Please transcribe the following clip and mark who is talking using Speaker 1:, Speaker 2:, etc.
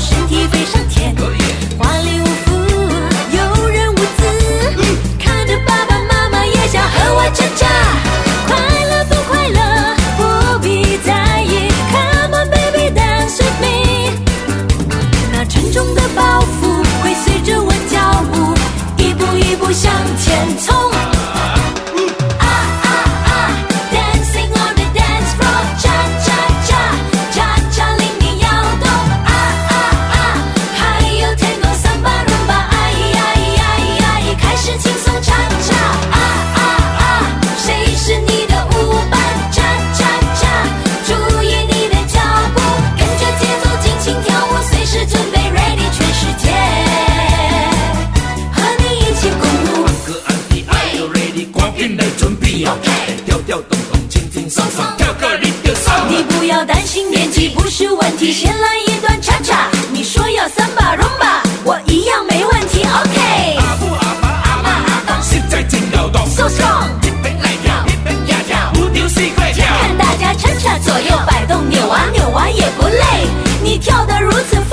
Speaker 1: 身体飞上天，华丽无负，游刃无姿，看着爸爸妈妈也想和我挣扎。快乐不快乐不必在意 Come on baby dance with me， 那沉重的包袱会随着我脚步一步一步向前冲。你不要担心，年纪不是问题，先来一段恰恰。你说要三把 rumba， 我一样没问题。OK。阿布阿爸阿妈阿公，现在真摇动 ，so strong。一边来跳，一边呀跳，五条四块跳。看大家恰恰左右摆动，扭啊扭啊也不累。你跳得如此。